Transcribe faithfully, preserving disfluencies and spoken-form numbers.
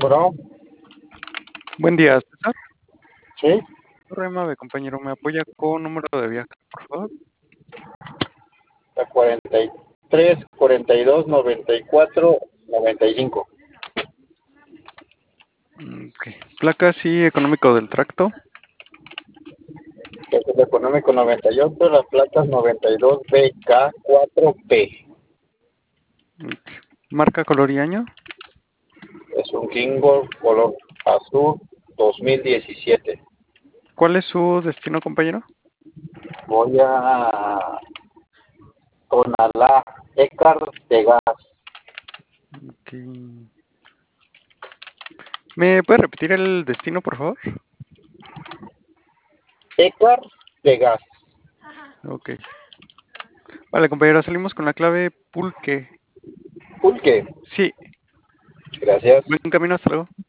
Bueno, Buen día, César. sí, Rema, compañero, ¿me apoya con número de viaje, por favor? la cuarenta y tres, cuarenta y dos, noventa y cuatro, noventa y cinco. Mm, Ok. Placas y económico del tracto. Es el económico noventa y ocho, las placas noventa y dos B K cuatro P. Ok. Marca, color y año. Es un Kingo color azul dos mil diecisiete. ¿Cuál es su destino, compañero? Voy a Tonalá, Écar de Gas. Ok. ¿Me puede repetir el destino, por favor? Écar de Gas. Ok. Vale, compañero, salimos con la clave pulque. Pulque. Sí, Gracias. buen camino, hasta luego.